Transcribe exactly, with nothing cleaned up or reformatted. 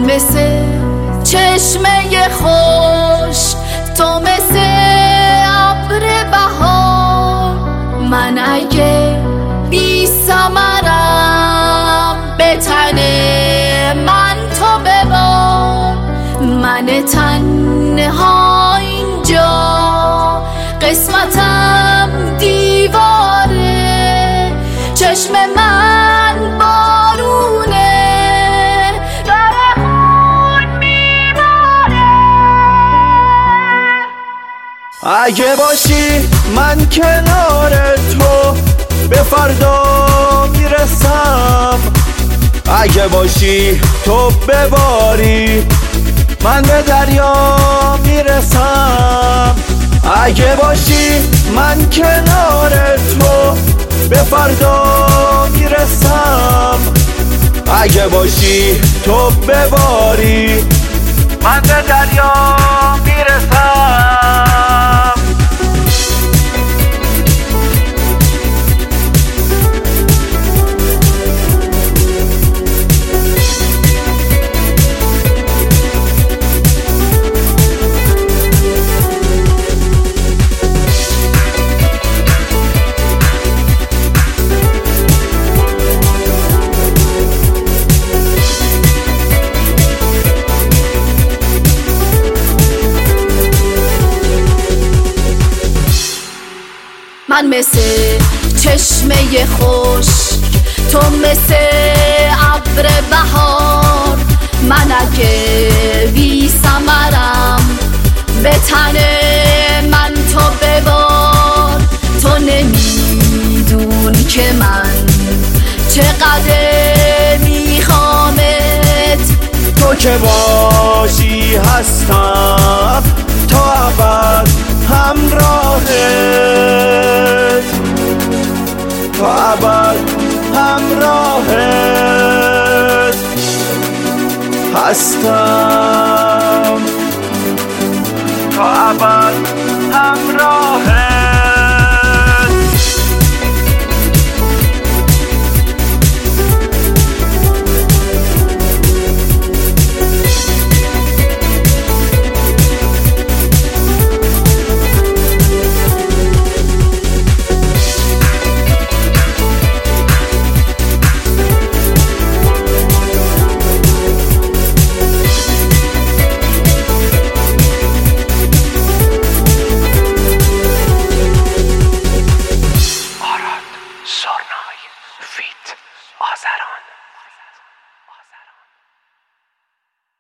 مثل چشمه خوش، تو مثل ابر بهار. من اگه بی ثمرم به تن من تو ببار. من تنها اینجا قسمتم دیواره، چشم من بارونه داره خون میباره. اگه باشی من کنار تو به فردا میرسم. اگه باشی تو بباری من به دریا میرسم. اگه باشی من کنار تو به فردا میرسم. اگه باشی تو بباری من به دریا میرسم. من مثل چشمه خوش، تو مثل ابر بهار. من اگه بی ثمرم به تن من تو ببار. تو نمیدونی که من چقدر میخوامت. تو که باشی هستم تا ابد همراهت، تا ابد همراهت هستم، تا ابد همراهت.